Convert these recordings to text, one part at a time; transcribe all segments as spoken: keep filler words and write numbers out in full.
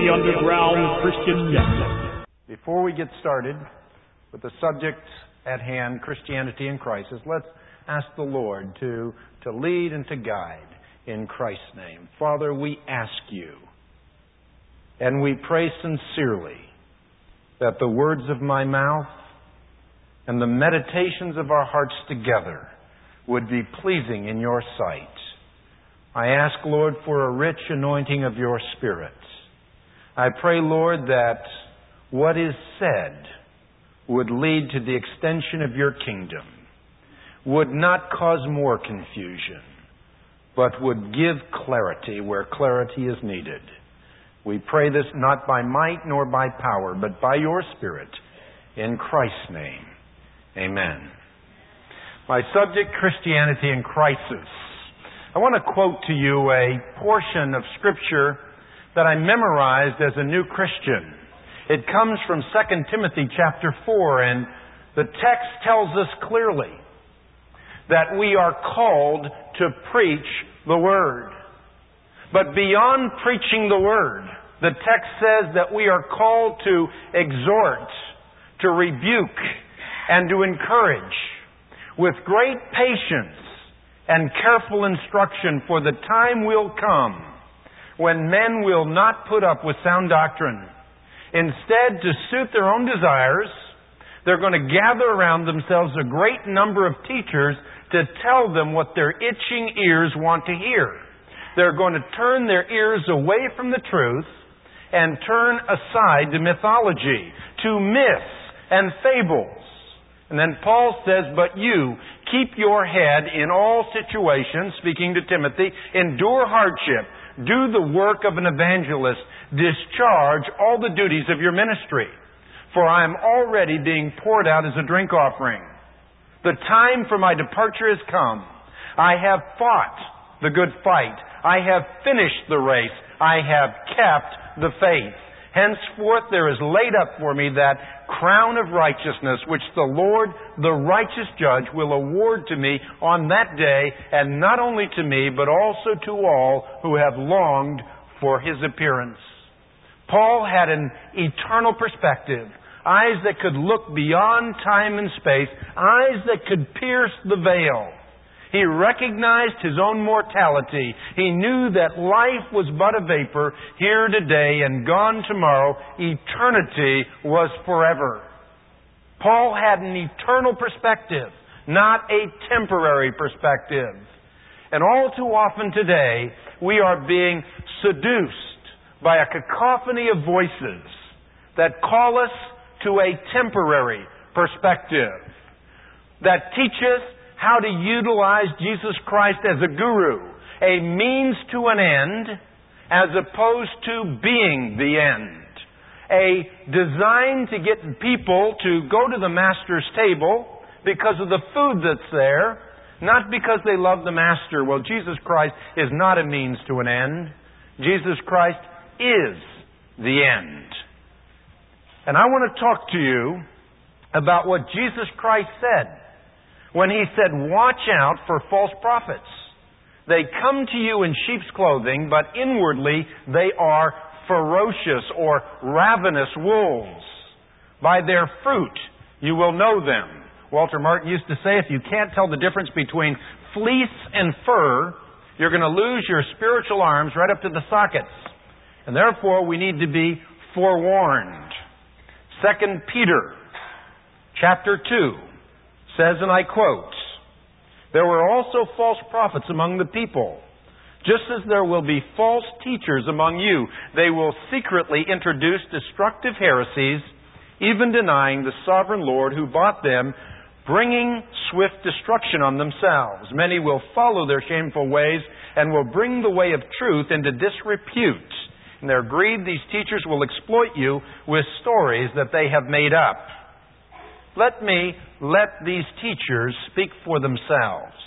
the Underground Christian Network. Before we get started with the subject at hand, Christianity in Crisis, let's ask the Lord to, to lead and to guide in Christ's name. Father, we ask you, and we pray sincerely, that the words of my mouth and the meditations of our hearts together would be pleasing in your sight. I ask, Lord, for a rich anointing of your Spirit. I pray, Lord, that what is said would lead to the extension of your kingdom, would not cause more confusion, but would give clarity where clarity is needed. We pray this not by might nor by power, but by your Spirit, in Christ's name. Amen. My subject, Christianity in Crisis. I want to quote to you a portion of Scripture that I memorized as a new Christian. It comes from Second Timothy chapter four, and the text tells us clearly that we are called to preach the Word. But beyond preaching the Word, the text says that we are called to exhort, to rebuke, and to encourage with great patience and careful instruction, for the time will come when men will not put up with sound doctrine. Instead, to suit their own desires, they're going to gather around themselves a great number of teachers to tell them what their itching ears want to hear. They're going to turn their ears away from the truth and turn aside to mythology, to myths and fables. And then Paul says, but you, keep your head in all situations, speaking to Timothy, endure hardship, do the work of an evangelist, discharge all the duties of your ministry. For I am already being poured out as a drink offering. The time for my departure has come. I have fought the good fight. I have finished the race. I have kept the faith. Henceforth there is laid up for me that crown of righteousness, which the Lord, the righteous judge, will award to me on that day, and not only to me, but also to all who have longed for his appearance. Paul had an eternal perspective, eyes that could look beyond time and space, eyes that could pierce the veil. He recognized his own mortality. He knew that life was but a vapor, here today and gone tomorrow. Eternity was forever. Paul had an eternal perspective, not a temporary perspective. And all too often today, we are being seduced by a cacophony of voices that call us to a temporary perspective, that teach us how to utilize Jesus Christ as a guru, a means to an end, as opposed to being the end. A design to get people to go to the Master's table because of the food that's there, not because they love the Master. Well, Jesus Christ is not a means to an end. Jesus Christ is the end. And I want to talk to you about what Jesus Christ said when he said, watch out for false prophets. They come to you in sheep's clothing, but inwardly they are ferocious or ravenous wolves. By their fruit you will know them. Walter Martin used to say, if you can't tell the difference between fleece and fur, you're going to lose your spiritual arms right up to the sockets. And therefore we need to be forewarned. Second Peter chapter two says, and I quote, there were also false prophets among the people, just as there will be false teachers among you. They will secretly introduce destructive heresies, even denying the sovereign Lord who bought them, bringing swift destruction on themselves. Many will follow their shameful ways and will bring the way of truth into disrepute. In their greed, these teachers will exploit you with stories that they have made up. Let me let these teachers speak for themselves.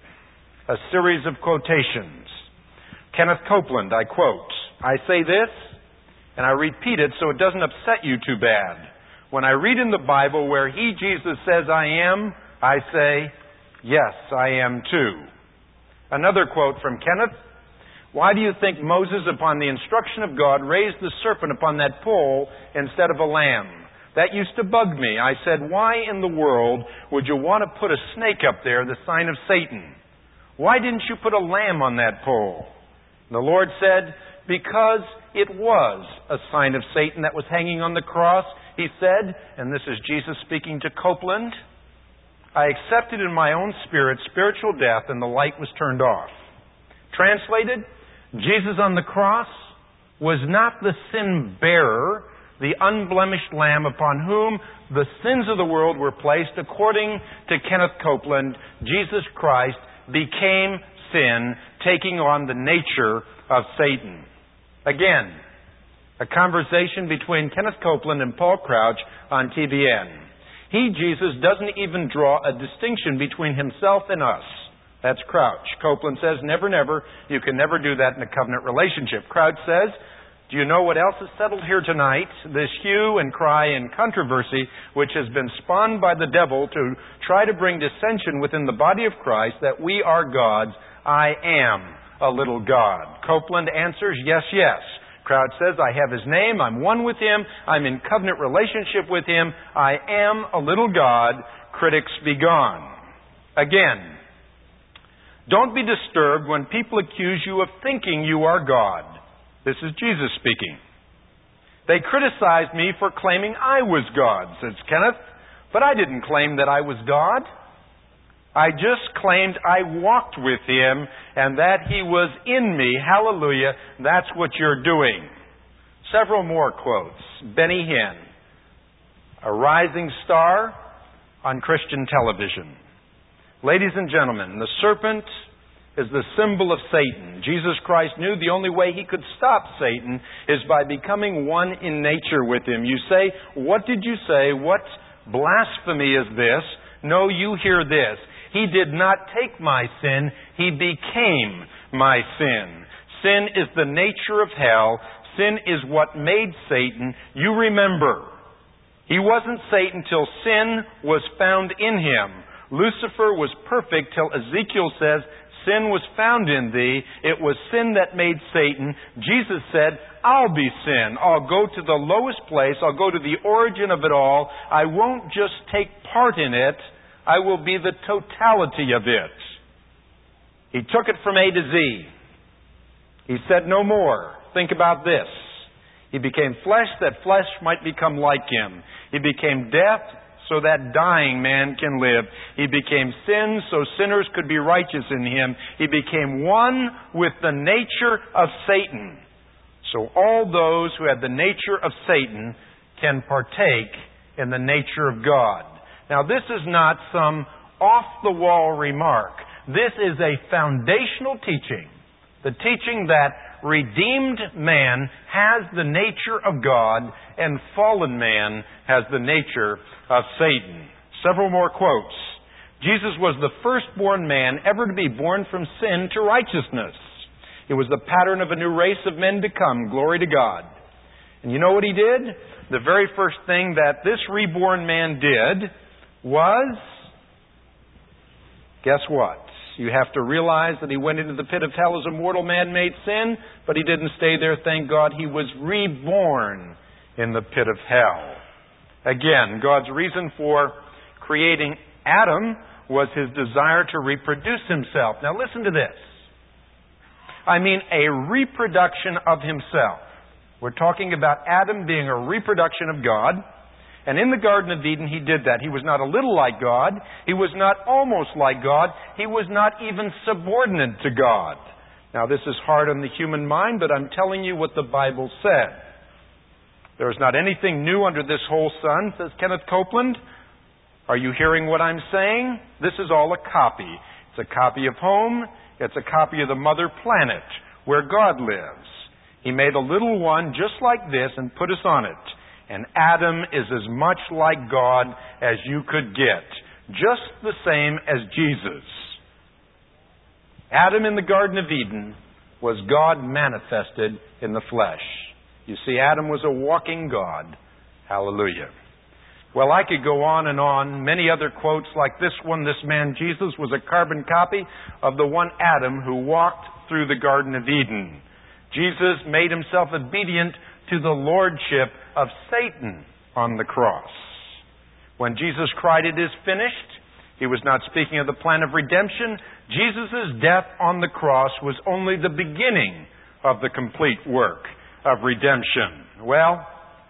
A series of quotations. Kenneth Copeland, I quote, I say this, and I repeat it so it doesn't upset you too bad. When I read in the Bible where he, Jesus, says I am, I say, yes, I am too. Another quote from Kenneth, Why do you think Moses, upon the instruction of God, raised the serpent upon that pole instead of a lamb? That used to bug me. I said, why in the world would you want to put a snake up there, the sign of Satan? Why didn't you put a lamb on that pole? And the Lord said, because it was a sign of Satan that was hanging on the cross. He said, and this is Jesus speaking to Copeland, I accepted in my own spirit spiritual death, and the light was turned off. Translated, Jesus on the cross was not the sin bearer, the unblemished lamb upon whom the sins of the world were placed. According to Kenneth Copeland, Jesus Christ became sin, taking on the nature of Satan. Again, a conversation between Kenneth Copeland and Paul Crouch on T B N. He, Jesus, doesn't even draw a distinction between himself and us. That's Crouch. Copeland says, never, never. You can never do that in a covenant relationship. Crouch says, do you know what else is settled here tonight? This hue and cry and controversy which has been spawned by the devil to try to bring dissension within the body of Christ, that we are gods. I am a little God. Copeland answers, yes, yes. Crouch says, I have his name. I'm one with him. I'm in covenant relationship with him. I am a little God. Critics be gone. Again, don't be disturbed when people accuse you of thinking you are God. This is Jesus speaking. They criticized me for claiming I was God, says Kenneth, but I didn't claim that I was God. I just claimed I walked with Him and that He was in me. Hallelujah. That's what you're doing. Several more quotes. Benny Hinn, a rising star on Christian television. Ladies and gentlemen, the serpent is the symbol of Satan. Jesus Christ knew the only way He could stop Satan is by becoming one in nature with him. You say, what did you say? What blasphemy is this? No, you hear this. He did not take my sin. He became my sin. Sin is the nature of hell. Sin is what made Satan. You remember, he wasn't Satan till sin was found in him. Lucifer was perfect till Ezekiel says, sin was found in thee. It was sin that made Satan. Jesus said, I'll be sin. I'll go to the lowest place. I'll go to the origin of it all. I won't just take part in it. I will be the totality of it. He took it from A to Z. He said no more. Think about this. He became flesh that flesh might become like him. He became death so that dying man can live. He became sin so sinners could be righteous in him. He became one with the nature of Satan. So all those who have the nature of Satan can partake in the nature of God. Now, this is not some off-the-wall remark. This is a foundational teaching. The teaching that redeemed man has the nature of God and fallen man has the nature of Satan. Several more quotes. Jesus was the firstborn man ever to be born from sin to righteousness. He was the pattern of a new race of men to come. Glory to God. And you know what he did? The very first thing that this reborn man did was, guess what? You have to realize that he went into the pit of hell as a mortal man made sin, but he didn't stay there, thank God. He was reborn in the pit of hell. Again, God's reason for creating Adam was his desire to reproduce himself. Now listen to this. I mean a reproduction of himself. We're talking about Adam being a reproduction of God. And in the Garden of Eden, he did that. He was not a little like God. He was not almost like God. He was not even subordinate to God. Now, this is hard on the human mind, but I'm telling you what the Bible said. There is not anything new under this whole sun, says Kenneth Copeland. Are you hearing what I'm saying? This is all a copy. It's a copy of home. It's a copy of the mother planet where God lives. He made a little one just like this and put us on it. And Adam is as much like God as you could get. Just the same as Jesus. Adam in the Garden of Eden was God manifested in the flesh. You see, Adam was a walking God. Hallelujah. Well, I could go on and on. Many other quotes like this one. This man, Jesus, was a carbon copy of the one Adam who walked through the Garden of Eden. Jesus made himself obedient to the lordship of Satan on the cross. When Jesus cried, "It is finished," he was not speaking of the plan of redemption. Jesus' death on the cross was only the beginning of the complete work of redemption. Well,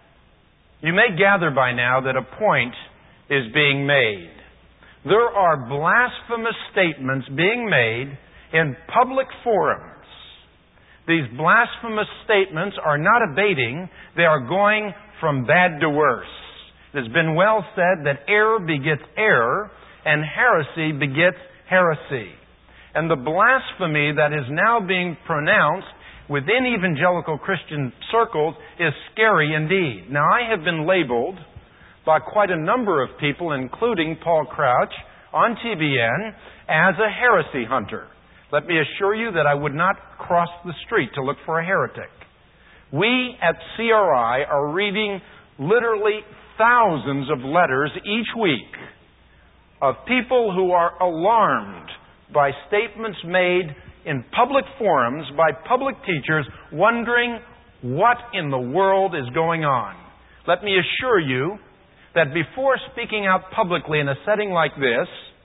you may gather by now that a point is being made. There are blasphemous statements being made in public forums. These blasphemous statements are not abating. They are going from bad to worse. It has been well said that error begets error and heresy begets heresy. And the blasphemy that is now being pronounced within evangelical Christian circles is scary indeed. Now, I have been labeled by quite a number of people, including Paul Crouch, on T B N, as a heresy hunter. Let me assure you that I would not cross the street to look for a heretic. We at C R I are reading literally thousands of letters each week of people who are alarmed by statements made in public forums by public teachers wondering what in the world is going on. Let me assure you that before speaking out publicly in a setting like this,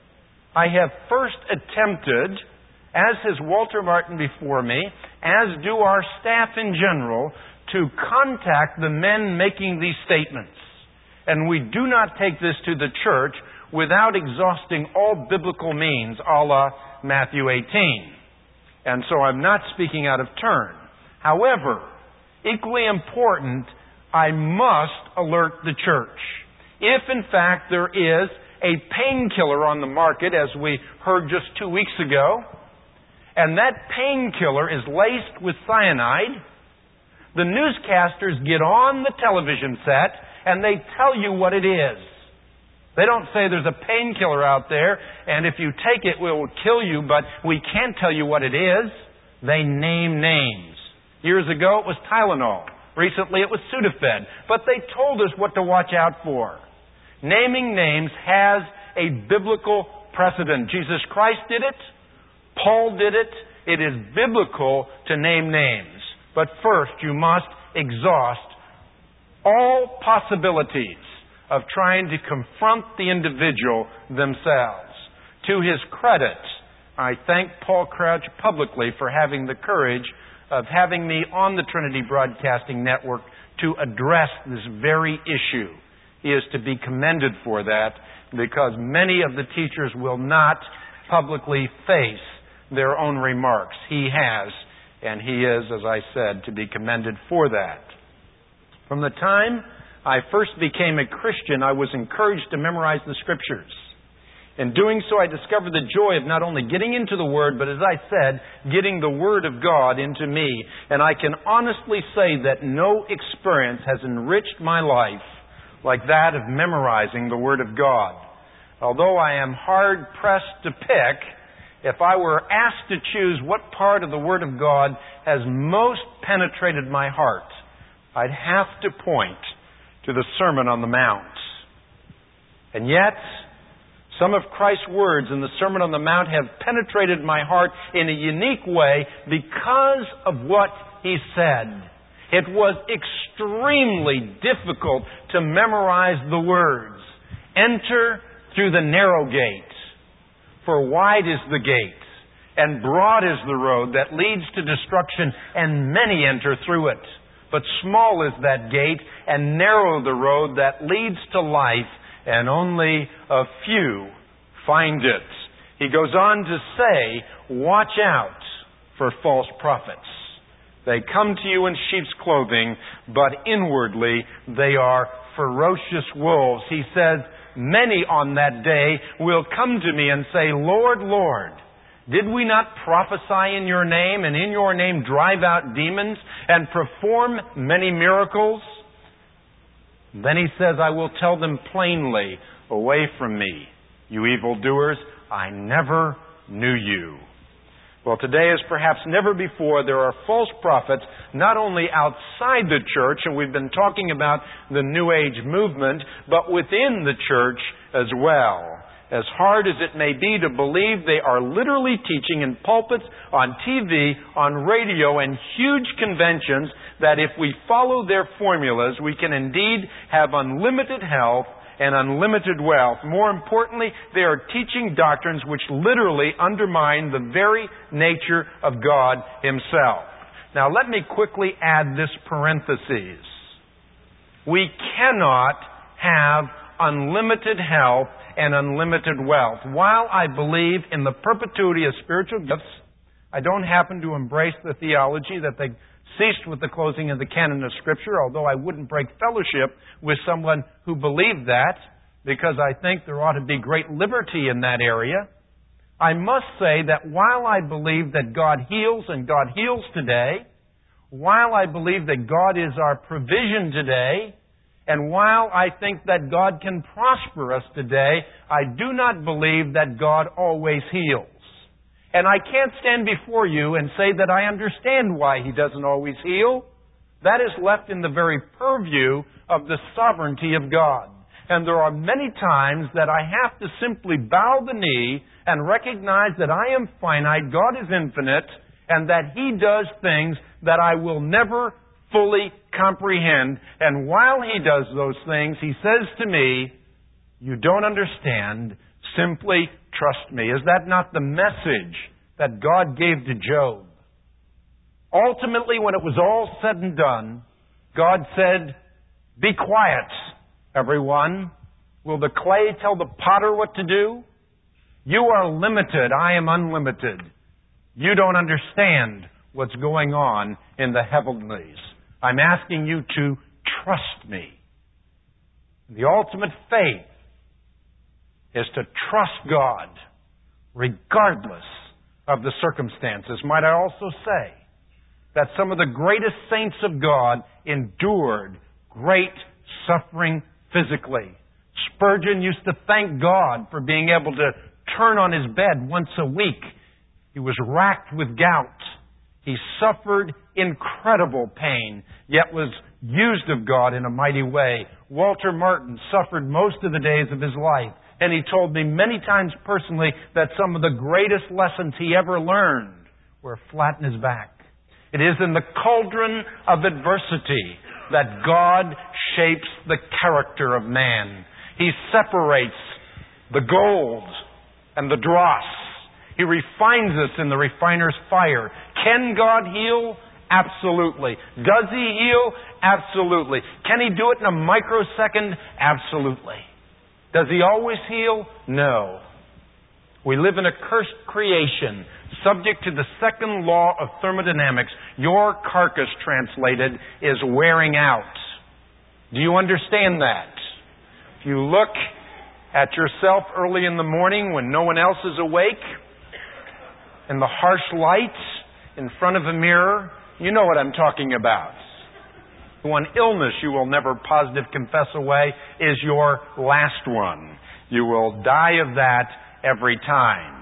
I have first attempted, as has Walter Martin before me, as do our staff in general, to contact the men making these statements. And we do not take this to the church without exhausting all biblical means, a la Matthew eighteen. And so I'm not speaking out of turn. However, equally important, I must alert the church. If, in fact, there is a painkiller on the market, as we heard just two weeks ago, and that painkiller is laced with cyanide, the newscasters get on the television set and they tell you what it is. They don't say there's a painkiller out there, and if you take it, it will kill you, but we can't tell you what it is. They name names. Years ago, it was Tylenol. Recently, it was Sudafed. But they told us what to watch out for. Naming names has a biblical precedent. Jesus Christ did it. Paul did it. It is biblical to name names. But first, you must exhaust all possibilities of trying to confront the individual themselves. To his credit, I thank Paul Crouch publicly for having the courage of having me on the Trinity Broadcasting Network to address this very issue. He is to be commended for that, because many of the teachers will not publicly face their own remarks. He has, and he is, as I said, to be commended for that. From the time I first became a Christian, I was encouraged to memorize the Scriptures. In doing so, I discovered the joy of not only getting into the Word, but as I said, getting the Word of God into me. And I can honestly say that no experience has enriched my life like that of memorizing the Word of God. Although I am hard-pressed to pick, if I were asked to choose what part of the Word of God has most penetrated my heart, I'd have to point to the Sermon on the Mount. And yet, some of Christ's words in the Sermon on the Mount have penetrated my heart in a unique way because of what He said. It was extremely difficult to memorize the words. Enter through the narrow gate, for wide is the gate, and broad is the road that leads to destruction, and many enter through it. But small is that gate, and narrow the road that leads to life, and only a few find it. He goes on to say, watch out for false prophets. They come to you in sheep's clothing, but inwardly they are ferocious wolves. He says, many on that day will come to me and say, Lord, Lord, did we not prophesy in your name, and in your name drive out demons, and perform many miracles? Then he says, I will tell them plainly, away from me, you evildoers, I never knew you. Well, today, as perhaps never before, there are false prophets not only outside the church, and we've been talking about the New Age movement, but within the church as well. As hard as it may be to believe, they are literally teaching in pulpits, on T V, on radio, and huge conventions that if we follow their formulas, we can indeed have unlimited health and unlimited wealth. More importantly, they are teaching doctrines which literally undermine the very nature of God Himself. Now, let me quickly add this parenthesis. We cannot have unlimited health and unlimited wealth. While I believe in the perpetuity of spiritual gifts, I don't happen to embrace the theology that they ceased with the closing of the canon of Scripture, although I wouldn't break fellowship with someone who believed that, because I think there ought to be great liberty in that area. I must say that while I believe that God heals, and God heals today, while I believe that God is our provision today, and while I think that God can prosper us today, I do not believe that God always heals. And I can't stand before you and say that I understand why He doesn't always heal. That is left in the very purview of the sovereignty of God. And there are many times that I have to simply bow the knee and recognize that I am finite, God is infinite, and that He does things that I will never fully comprehend. And while He does those things, He says to me, "You don't understand. Simply trust me." Is that not the message that God gave to Job? Ultimately, when it was all said and done, God said, "Be quiet, everyone. Will the clay tell the potter what to do? You are limited. I am unlimited. You don't understand what's going on in the heavenlies. I'm asking you to trust me." The ultimate faith is to trust God regardless of the circumstances. Might I also say that some of the greatest saints of God endured great suffering physically. Spurgeon used to thank God for being able to turn on his bed once a week. He was racked with gout. He suffered incredible pain, yet was used of God in a mighty way. Walter Martin suffered most of the days of his life. And he told me many times personally that some of the greatest lessons he ever learned were flat in his back. It is in the cauldron of adversity that God shapes the character of man. He separates the gold and the dross. He refines us in the refiner's fire. Can God heal? Absolutely. Does He heal? Absolutely. Can He do it in a microsecond? Absolutely. Does He always heal? No. We live in a cursed creation, subject to the second law of thermodynamics. Your carcass, translated, is wearing out. Do you understand that? If you look at yourself early in the morning when no one else is awake, in the harsh light, in front of a mirror, you know what I'm talking about. One illness you will never positive confess away is your last one. You will die of that every time.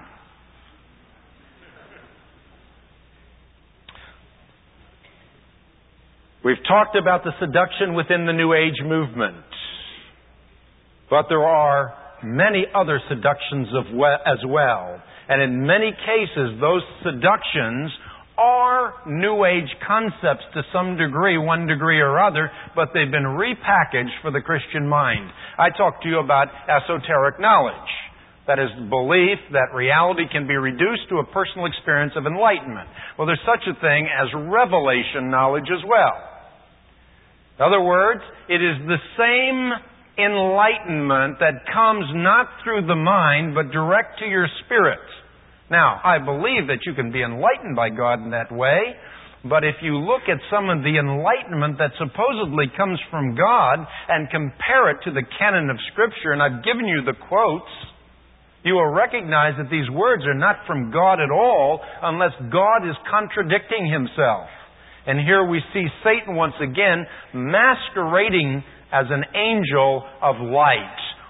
We've talked about the seduction within the New Age movement. But there are many other seductions as well. And in many cases, those seductions are New Age concepts to some degree, one degree or other, but they've been repackaged for the Christian mind. I talked to you about esoteric knowledge. That is, belief that reality can be reduced to a personal experience of enlightenment. Well, there's such a thing as revelation knowledge as well. In other words, it is the same enlightenment that comes not through the mind, but direct to your spirit. Now, I believe that you can be enlightened by God in that way, but if you look at some of the enlightenment that supposedly comes from God and compare it to the canon of Scripture, and I've given you the quotes, you will recognize that these words are not from God at all unless God is contradicting Himself. And here we see Satan once again masquerading as an angel of light,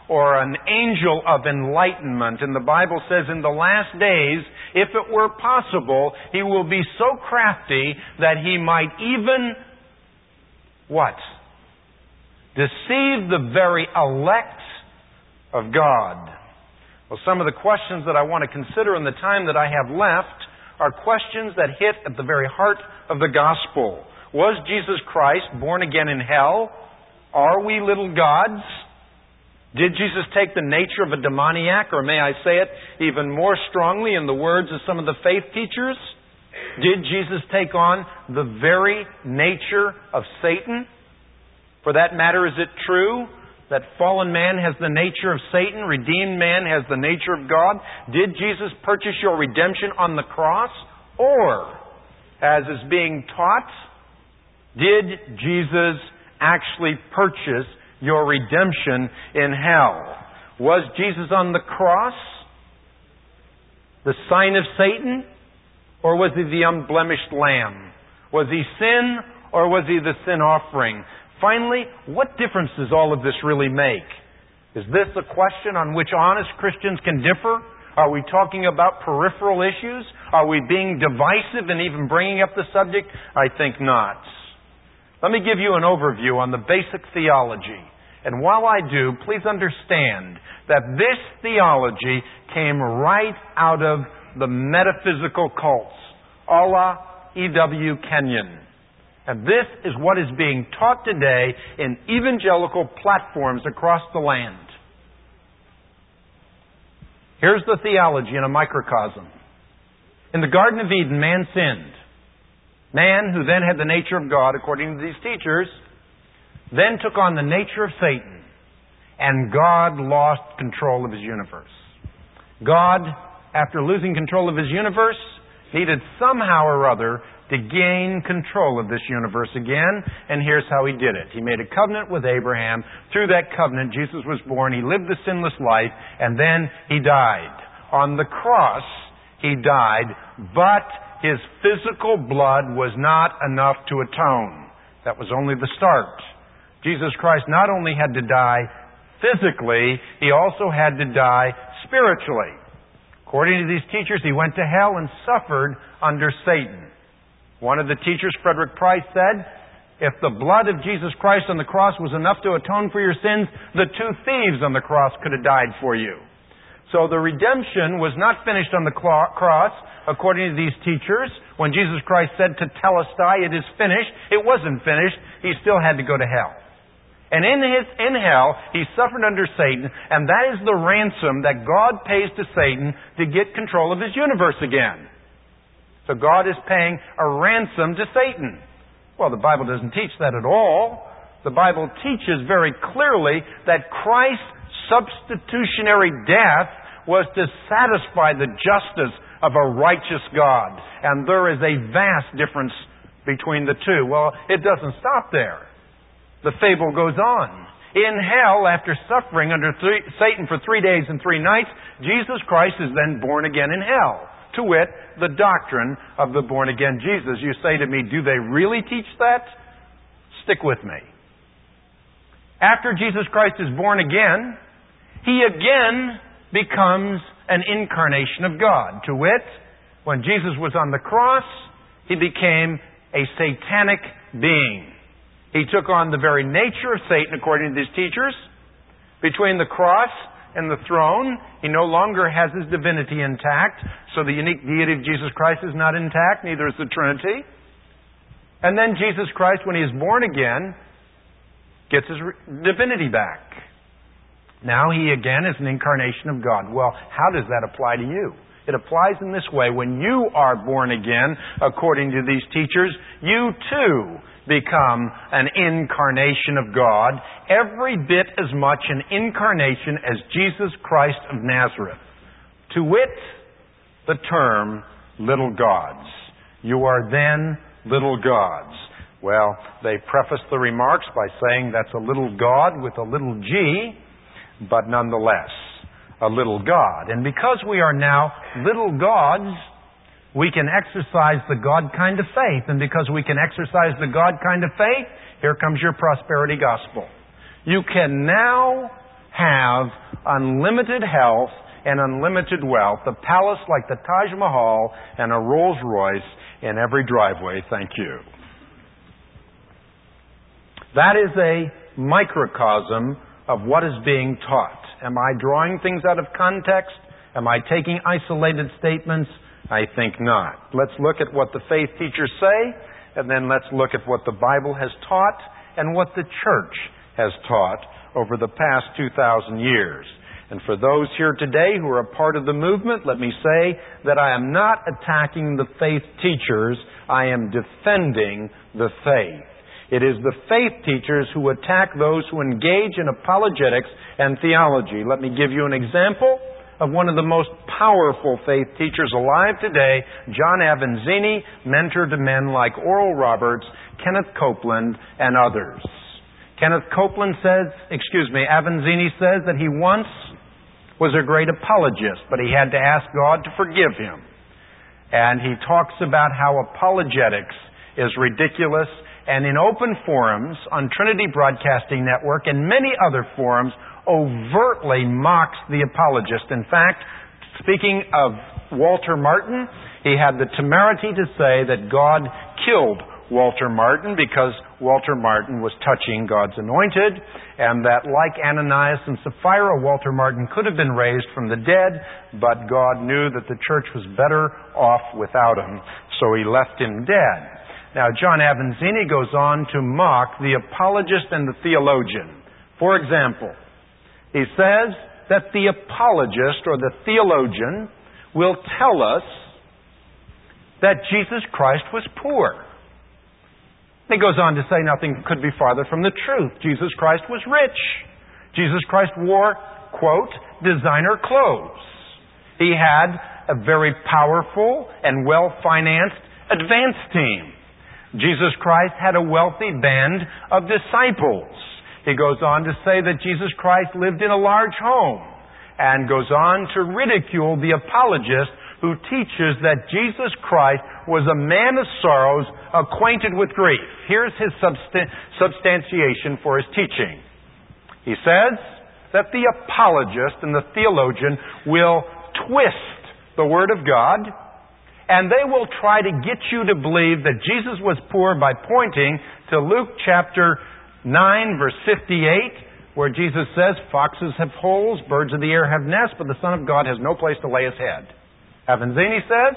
or an angel of enlightenment. And the Bible says in the last days, if it were possible, he will be so crafty that he might even, what? Deceive the very elect of God. Well, some of the questions that I want to consider in the time that I have left are questions that hit at the very heart of the gospel. Was Jesus Christ born again in hell? Are we little gods? Did Jesus take the nature of a demoniac, or may I say it even more strongly in the words of some of the faith teachers? Did Jesus take on the very nature of Satan? For that matter, is it true that fallen man has the nature of Satan, redeemed man has the nature of God? Did Jesus purchase your redemption on the cross? Or, as is being taught, did Jesus actually purchase your redemption in hell? Was Jesus on the cross the sign of Satan, or was he the unblemished lamb? Was he sin, or was he the sin offering? Finally, what difference does all of this really make? Is this a question on which honest Christians can differ? Are we talking about peripheral issues? Are we being divisive and even bringing up the subject? I think not. Let me give you an overview on the basic theology. And while I do, please understand that this theology came right out of the metaphysical cults, a la E W Kenyon. And this is what is being taught today in evangelical platforms across the land. Here's the theology in a microcosm. In the Garden of Eden, man sinned. Man, who then had the nature of God, according to these teachers, then took on the nature of Satan, and God lost control of His universe. God, after losing control of His universe, needed somehow or other to gain control of this universe again, and here's how He did it. He made a covenant with Abraham. Through that covenant, Jesus was born. He lived the sinless life, and then He died. On the cross, He died, but His physical blood was not enough to atone. That was only the start. Jesus Christ not only had to die physically, He also had to die spiritually. According to these teachers, He went to hell and suffered under Satan. One of the teachers, Frederick Price, said, if the blood of Jesus Christ on the cross was enough to atone for your sins, the two thieves on the cross could have died for you. So the redemption was not finished on the cross, according to these teachers. When Jesus Christ said to Telestai, it is finished, it wasn't finished. He still had to go to hell. And in his in hell, He suffered under Satan, and that is the ransom that God pays to Satan to get control of His universe again. So God is paying a ransom to Satan. Well, the Bible doesn't teach that at all. The Bible teaches very clearly that Christ's substitutionary death was to satisfy the justice of a righteous God. And there is a vast difference between the two. Well, it doesn't stop there. The fable goes on. In hell, after suffering under three, Satan for three days and three nights, Jesus Christ is then born again in hell. To wit, the doctrine of the born-again Jesus. You say to me, do they really teach that? Stick with me. After Jesus Christ is born again, He again becomes an incarnation of God. To wit, when Jesus was on the cross, He became a satanic being. He took on the very nature of Satan, according to these teachers. Between the cross and the throne, He no longer has His divinity intact, so the unique deity of Jesus Christ is not intact, neither is the Trinity. And then Jesus Christ, when He is born again, gets His divinity back. Now He again is an incarnation of God. Well, how does that apply to you? It applies in this way. When you are born again, according to these teachers, you too become an incarnation of God, every bit as much an incarnation as Jesus Christ of Nazareth. To wit, the term little gods. You are then little gods. Well, they preface the remarks by saying that's a little God with a little g, but nonetheless, a little God. And because we are now little gods, we can exercise the God kind of faith. And because we can exercise the God kind of faith, here comes your prosperity gospel. You can now have unlimited health and unlimited wealth, a palace like the Taj Mahal and a Rolls Royce in every driveway. Thank you. That is a microcosm of what is being taught. Am I drawing things out of context? Am I taking isolated statements? I think not. Let's look at what the faith teachers say, and then let's look at what the Bible has taught and what the church has taught over the past two thousand years. And for those here today who are a part of the movement, let me say that I am not attacking the faith teachers. I am defending the faith. It is the faith teachers who attack those who engage in apologetics and theology. Let me give you an example of one of the most powerful faith teachers alive today, John Avanzini, mentor to men like Oral Roberts, Kenneth Copeland, and others. Kenneth Copeland says, excuse me, Avanzini says that he once was a great apologist, but he had to ask God to forgive him. And he talks about how apologetics is ridiculous, and in open forums on Trinity Broadcasting Network and many other forums overtly mocks the apologist. In fact, speaking of Walter Martin, he had the temerity to say that God killed Walter Martin because Walter Martin was touching God's anointed, and that like Ananias and Sapphira, Walter Martin could have been raised from the dead, but God knew that the church was better off without him, so he left him dead. Now, John Avanzini goes on to mock the apologist and the theologian. For example, he says that the apologist or the theologian will tell us that Jesus Christ was poor. He goes on to say nothing could be farther from the truth. Jesus Christ was rich. Jesus Christ wore, quote, designer clothes. He had a very powerful and well-financed advance team. Jesus Christ had a wealthy band of disciples. He goes on to say that Jesus Christ lived in a large home, and goes on to ridicule the apologist who teaches that Jesus Christ was a man of sorrows, acquainted with grief. Here's his substan- substantiation for his teaching. He says that the apologist and the theologian will twist the Word of God, and they will try to get you to believe that Jesus was poor by pointing to Luke chapter nine, verse fifty-eight, where Jesus says, foxes have holes, birds of the air have nests, but the Son of God has no place to lay his head. Avanzini says,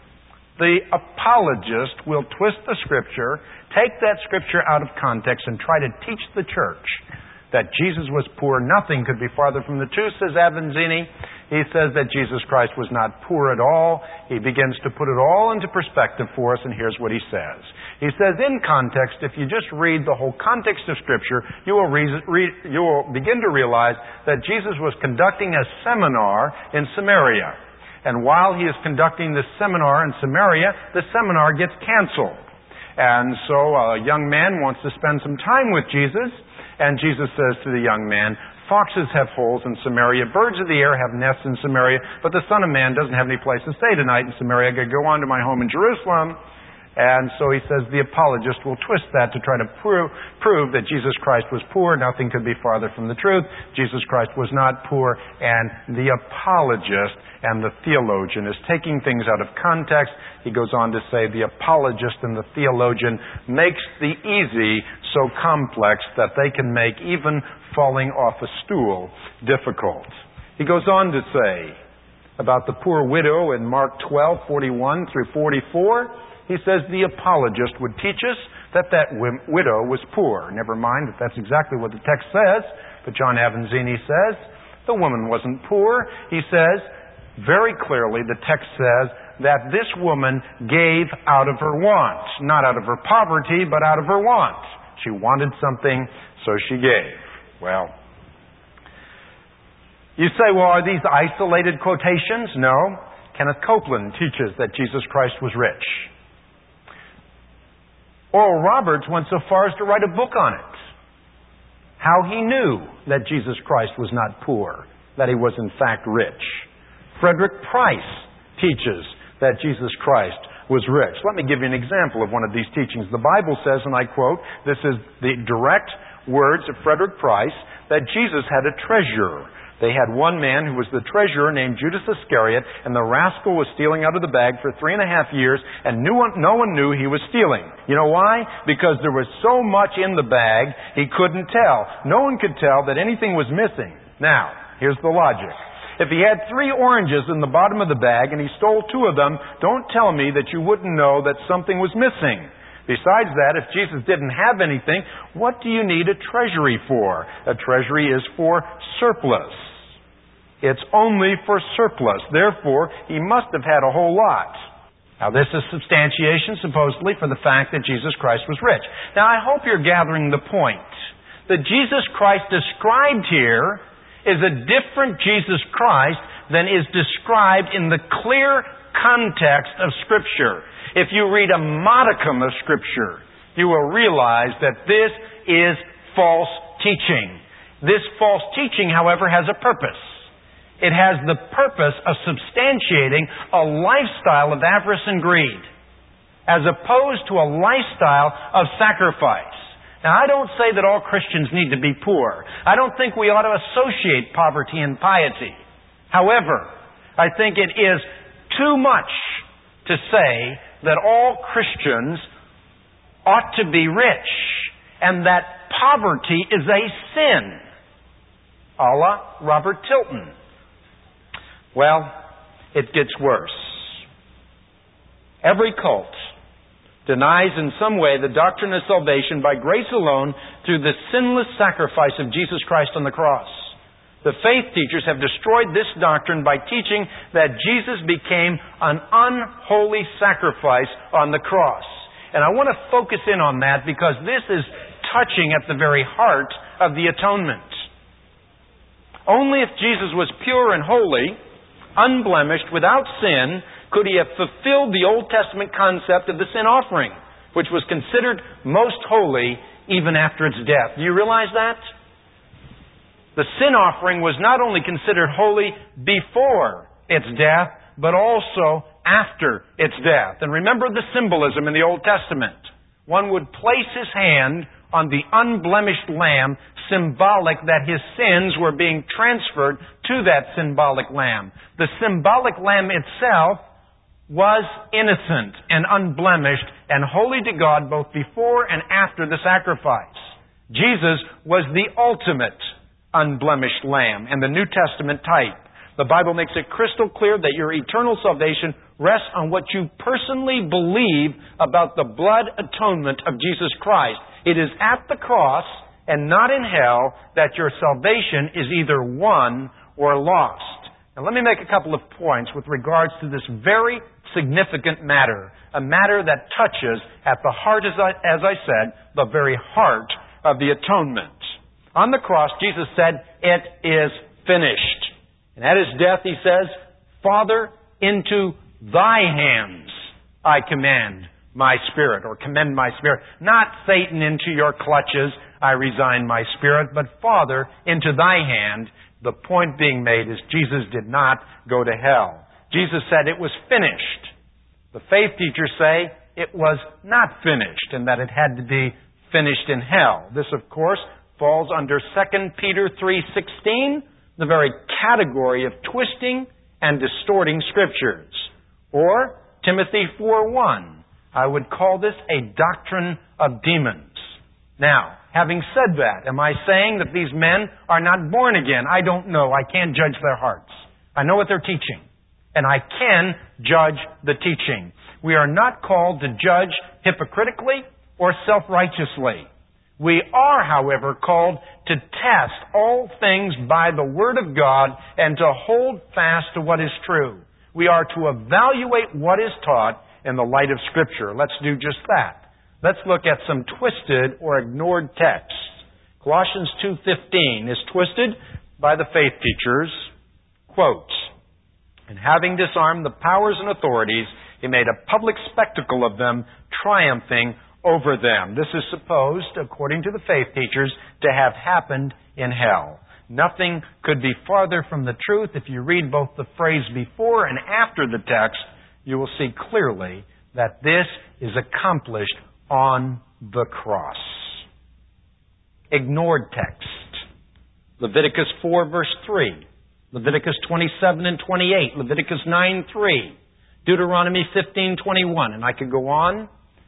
the apologist will twist the Scripture, take that Scripture out of context, and try to teach the church that Jesus was poor. Nothing could be farther from the truth, says Avanzini. He says that Jesus Christ was not poor at all. He begins to put it all into perspective for us, and here's what he says. He says, in context, if you just read the whole context of Scripture, you will, re- re- you will begin to realize that Jesus was conducting a seminar in Samaria. And while he is conducting this seminar in Samaria, the seminar gets canceled. And so a young man wants to spend some time with Jesus, and Jesus says to the young man, foxes have holes in Samaria, birds of the air have nests in Samaria, but the Son of Man doesn't have any place to stay tonight in Samaria. I could go on to my home in Jerusalem. And so he says the apologist will twist that to try to prove, prove that Jesus Christ was poor. Nothing could be farther from the truth. Jesus Christ was not poor. And the apologist and the theologian is taking things out of context. He goes on to say the apologist and the theologian makes the easy so complex that they can make even falling off a stool difficult. He goes on to say about the poor widow in Mark twelve, forty-one through forty-four, he says the apologist would teach us that that widow was poor. Never mind that that's exactly what the text says, but John Avanzini says the woman wasn't poor. He says very clearly, the text says that this woman gave out of her want, not out of her poverty, but out of her want. She wanted something, so she gave. Well, you say, well, are these isolated quotations? No. Kenneth Copeland teaches that Jesus Christ was rich. Oral Roberts went so far as to write a book on it. How he knew that Jesus Christ was not poor, that he was in fact rich. Frederick Price teaches that Jesus Christ was rich. Let me give you an example of one of these teachings. The Bible says, and I quote, this is the direct words of Frederick Price that Jesus had a treasurer. They had one man who was the treasurer named Judas Iscariot, and the rascal was stealing out of the bag for three and a half years, and no one, no one knew he was stealing. You know why? Because there was so much in the bag, he couldn't tell. No one could tell that anything was missing. Now, here's the logic. If he had three oranges in the bottom of the bag and he stole two of them, don't tell me that you wouldn't know that something was missing. Besides that, if Jesus didn't have anything, what do you need a treasury for? A treasury is for surplus. It's only for surplus. Therefore, he must have had a whole lot. Now, this is substantiation, supposedly, for the fact that Jesus Christ was rich. Now, I hope you're gathering the point. The Jesus Christ described here is a different Jesus Christ than is described in the clear context of Scripture. If you read a modicum of Scripture, you will realize that this is false teaching. This false teaching, however, has a purpose. It has the purpose of substantiating a lifestyle of avarice and greed, as opposed to a lifestyle of sacrifice. Now, I don't say that all Christians need to be poor. I don't think we ought to associate poverty and piety. However, I think it is too much to say that all Christians ought to be rich and that poverty is a sin, a la Robert Tilton. Well, it gets worse. Every cult denies in some way the doctrine of salvation by grace alone through the sinless sacrifice of Jesus Christ on the cross. The faith teachers have destroyed this doctrine by teaching that Jesus became an unholy sacrifice on the cross. And I want to focus in on that because this is touching at the very heart of the atonement. Only if Jesus was pure and holy, unblemished, without sin, could he have fulfilled the Old Testament concept of the sin offering, which was considered most holy even after its death. Do you realize that? The sin offering was not only considered holy before its death, but also after its death. And remember the symbolism in the Old Testament. One would place his hand on the unblemished lamb, symbolic that his sins were being transferred to that symbolic lamb. The symbolic lamb itself was innocent and unblemished and holy to God both before and after the sacrifice. Jesus was the ultimate unblemished lamb and the New Testament type. The Bible makes it crystal clear that your eternal salvation rests on what you personally believe about the blood atonement of Jesus Christ. It is at the cross and not in hell that your salvation is either won or lost. Now let me make a couple of points with regards to this very significant matter, a matter that touches at the heart, as I, as I said, the very heart of the atonement. On the cross, Jesus said, "It is finished." And at his death, he says, "Father, into thy hands I command my spirit," or commend my spirit. Not Satan, into your clutches I resign my spirit, but Father, into thy hand. The point being made is Jesus did not go to hell. Jesus said it was finished. The faith teachers say it was not finished and that it had to be finished in hell. This, of course, falls under Second Peter three sixteen, the very category of twisting and distorting Scriptures. Or Timothy four one. I would call this a doctrine of demons. Now, having said that, am I saying that these men are not born again? I don't know. I can't judge their hearts. I know what they're teaching, and I can judge the teaching. We are not called to judge hypocritically or self-righteously. We are, however, called to test all things by the Word of God and to hold fast to what is true. We are to evaluate what is taught in the light of Scripture. Let's do just that. Let's look at some twisted or ignored texts. Colossians two fifteen is twisted by the faith teachers. Quote, "And having disarmed the powers and authorities, he made a public spectacle of them, triumphing over them." This is supposed, according to the faith teachers, to have happened in hell. Nothing could be farther from the truth. If you read both the phrase before and after the text, you will see clearly that this is accomplished on the cross. ignored text. Leviticus four, verse three. Leviticus twenty-seven and twenty-eight. Leviticus nine, three. Deuteronomy fifteen, twenty-one. And I could go on.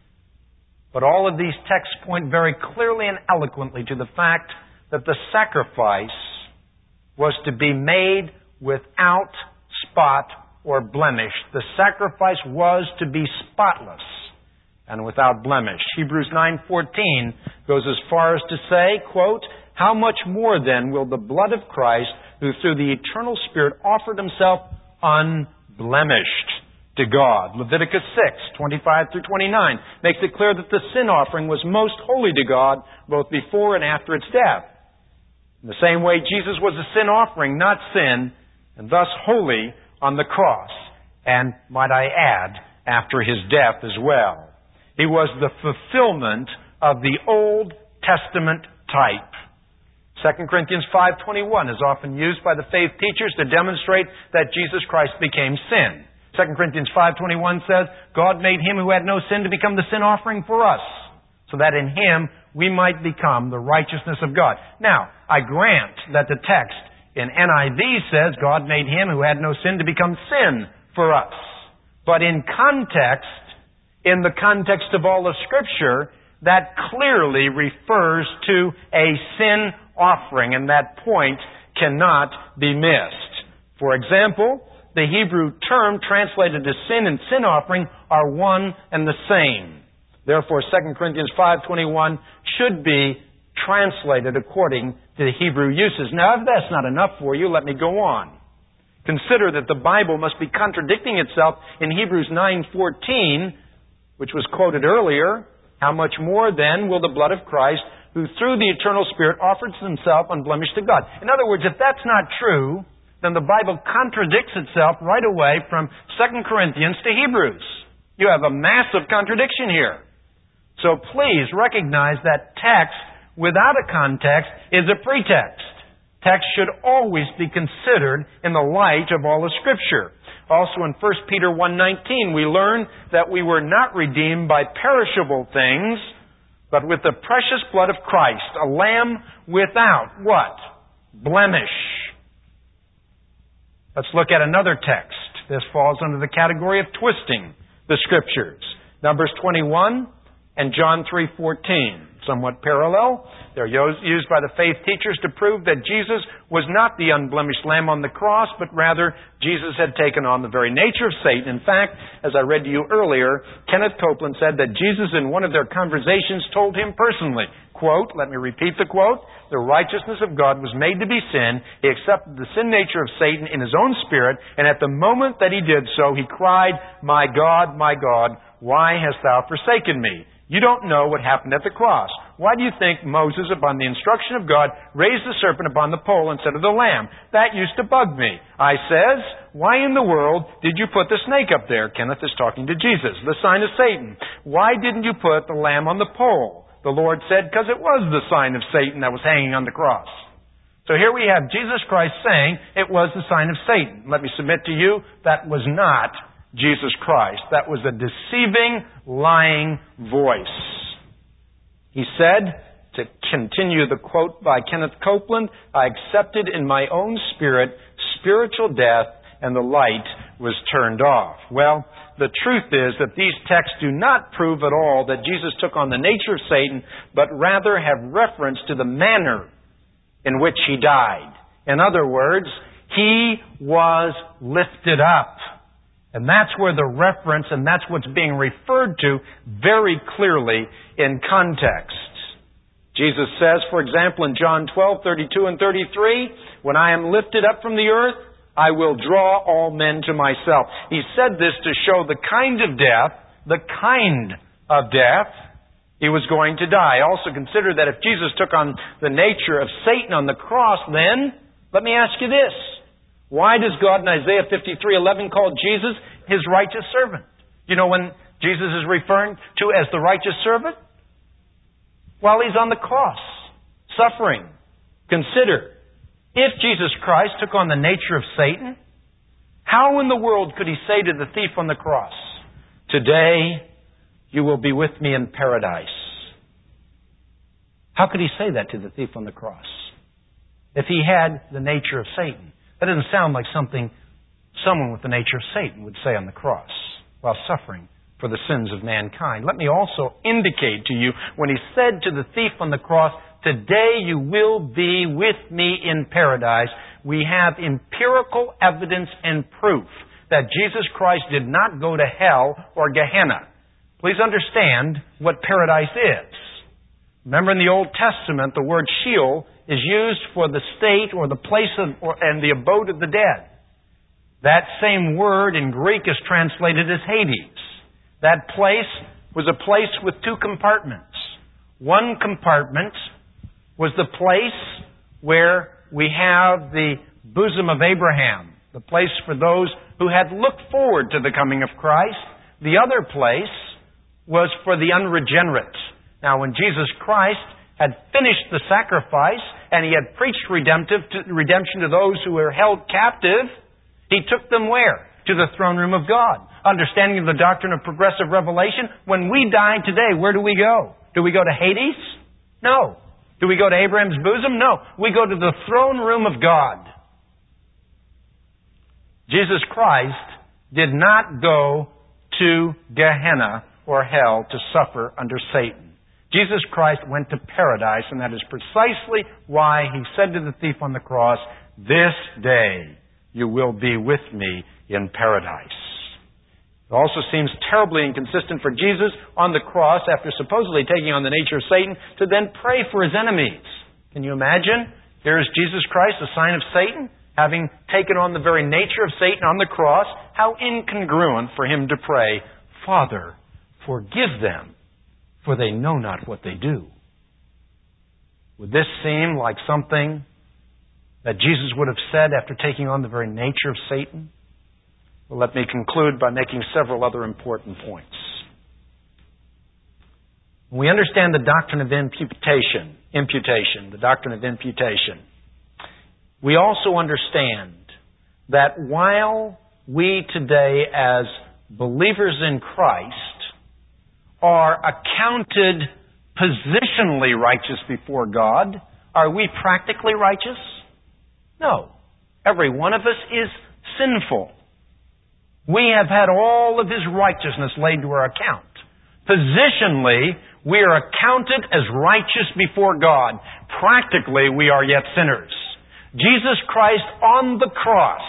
But all of these texts point very clearly and eloquently to the fact that the sacrifice was to be made without spot or blemish. The sacrifice was to be spotless and without blemish. Hebrews nine fourteen goes as far as to say, quote, "How much more then will the blood of Christ, who through the eternal Spirit offered himself unblemished to God." Leviticus six, twenty-five through twenty-nine makes it clear that the sin offering was most holy to God both before and after its death. In the same way, Jesus was a sin offering, not sin, and thus holy on the cross, and, might I add, after his death as well. He was the fulfillment of the Old Testament type. Second Corinthians five twenty-one is often used by the faith teachers to demonstrate that Jesus Christ became sin. Second Corinthians five twenty-one says, "God made him who had no sin to become the sin offering for us, so that in him we might become the righteousness of God." Now, I grant that the text in N I V says, "God made him who had no sin to become sin for us." But in context, in the context of all of Scripture, that clearly refers to a sin offering, and that point cannot be missed. For example, the Hebrew term translated as sin and sin offering are one and the same. Therefore, Second Corinthians five twenty-one should be translated according to the Hebrew uses. Now, if that's not enough for you, let me go on. Consider that the Bible must be contradicting itself in Hebrews nine fourteen, which was quoted earlier. "How much more then will the blood of Christ, who through the eternal Spirit offers himself unblemished to God?" In other words, if that's not true, then the Bible contradicts itself right away from Second Corinthians to Hebrews. You have a massive contradiction here. So please recognize that text without a context is a pretext. Text should always be considered in the light of all of Scripture. Also in First Peter one nineteen, we learn that we were not redeemed by perishable things, but with the precious blood of Christ, a lamb without what? Blemish. Let's look at another text. This falls under the category of twisting the Scriptures. Numbers twenty-one and John three fourteen. Somewhat parallel. They're used by the faith teachers to prove that Jesus was not the unblemished lamb on the cross, but rather Jesus had taken on the very nature of Satan. In fact, as I read to you earlier, Kenneth Copeland said that Jesus in one of their conversations told him personally, quote, let me repeat the quote, "The righteousness of God was made to be sin. He accepted the sin nature of Satan in his own spirit, and at the moment that he did so, he cried, 'My God, my God, why hast thou forsaken me?' You don't know what happened at the cross. Why do you think Moses, upon the instruction of God, raised the serpent upon the pole instead of the lamb? That used to bug me. I says, why in the world did you put the snake up there?" Kenneth is talking to Jesus, the sign of Satan. "Why didn't you put the lamb on the pole?" The Lord said, "Because it was the sign of Satan that was hanging on the cross." So here we have Jesus Christ saying it was the sign of Satan. Let me submit to you, that was not Jesus Christ. That was a deceiving, lying voice. He said, to continue the quote by Kenneth Copeland, "I accepted in my own spirit spiritual death, and the light was turned off." Well, the truth is that these texts do not prove at all that Jesus took on the nature of Satan, but rather have reference to the manner in which he died. In other words, he was lifted up. And that's where the reference, and that's what's being referred to very clearly in context. Jesus says, for example, in John twelve, thirty-two and thirty-three, "When I am lifted up from the earth, I will draw all men to myself." He said this to show the kind of death, the kind of death he was going to die. Also consider that if Jesus took on the nature of Satan on the cross, then, let me ask you this. Why does God in Isaiah fifty-three eleven call Jesus his righteous servant? You know when Jesus is referring to as the righteous servant? While he's on the cross, suffering. Consider, if Jesus Christ took on the nature of Satan, how in the world could he say to the thief on the cross, "Today you will be with me in paradise"? How could he say that to the thief on the cross? If he had the nature of Satan. That doesn't sound like something someone with the nature of Satan would say on the cross while suffering for the sins of mankind. Let me also indicate to you, when he said to the thief on the cross, "Today you will be with me in paradise," we have empirical evidence and proof that Jesus Christ did not go to hell or Gehenna. Please understand what paradise is. Remember, in the Old Testament, the word Sheol is used for the state or the place of, or, and the abode of the dead. That same word in Greek is translated as Hades. That place was a place with two compartments. One compartment was the place where we have the bosom of Abraham, the place for those who had looked forward to the coming of Christ. The other place was for the unregenerate. Now, when Jesus Christ had finished the sacrifice and he had preached redemptive to, redemption to those who were held captive, he took them where? To the throne room of God. Understanding the doctrine of progressive revelation, when we die today, where do we go? Do we go to Hades? No. Do we go to Abraham's bosom? No. We go to the throne room of God. Jesus Christ did not go to Gehenna or hell to suffer under Satan. Jesus Christ went to paradise, and that is precisely why he said to the thief on the cross, "This day you will be with me in paradise." It also seems terribly inconsistent for Jesus on the cross, after supposedly taking on the nature of Satan, to then pray for his enemies. Can you imagine? Here is Jesus Christ, a sign of Satan, having taken on the very nature of Satan on the cross. How incongruent for him to pray, "Father, forgive them, for they know not what they do." Would this seem like something that Jesus would have said after taking on the very nature of Satan? Well, let me conclude by making several other important points. When we understand the doctrine of imputation, imputation, the doctrine of imputation, we also understand that while we today as believers in Christ are accounted positionally righteous before God, are we practically righteous? No. Every one of us is sinful. We have had all of His righteousness laid to our account. Positionally, we are accounted as righteous before God. Practically, we are yet sinners. Jesus Christ on the cross,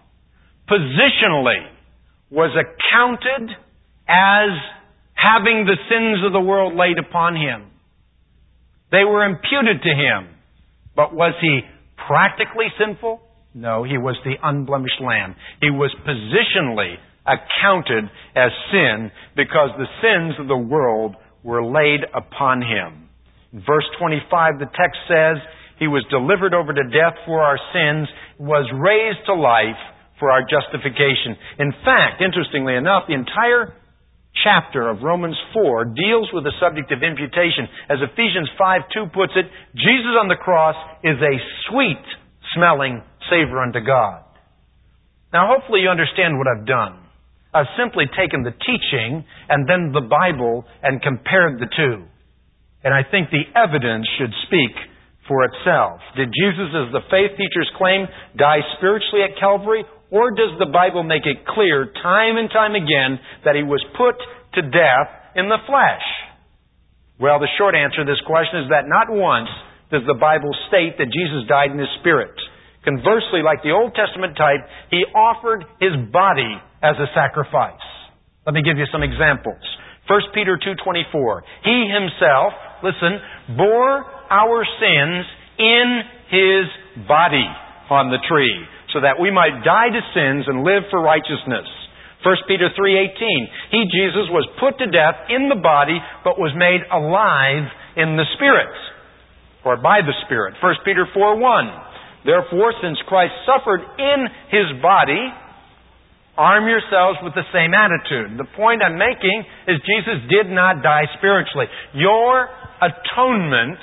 positionally, was accounted as having the sins of the world laid upon Him. They were imputed to Him. But was He practically sinful? No, He was the unblemished Lamb. He was positionally accounted as sin because the sins of the world were laid upon Him. In verse twenty-five, the text says, He was delivered over to death for our sins, was raised to life for our justification. In fact, interestingly enough, the entire chapter of Romans four deals with the subject of imputation. As Ephesians five two puts it, Jesus on the cross is a sweet-smelling savor unto God. Now, hopefully you understand what I've done. I've simply taken the teaching and then the Bible and compared the two. And I think the evidence should speak for itself. Did Jesus, as the faith teachers claim, die spiritually at Calvary? Or does the Bible make it clear time and time again that He was put to death in the flesh? Well, the short answer to this question is that not once does the Bible state that Jesus died in His spirit. Conversely, like the Old Testament type, He offered His body as a sacrifice. Let me give you some examples. First Peter two twenty-four. He Himself, listen, bore our sins in His body on the tree, so that we might die to sins and live for righteousness. First Peter three eighteen. He, Jesus, was put to death in the body, but was made alive in the Spirit, or by the Spirit. First Peter four one. Therefore, since Christ suffered in His body, arm yourselves with the same attitude. The point I'm making is Jesus did not die spiritually. Your atonement,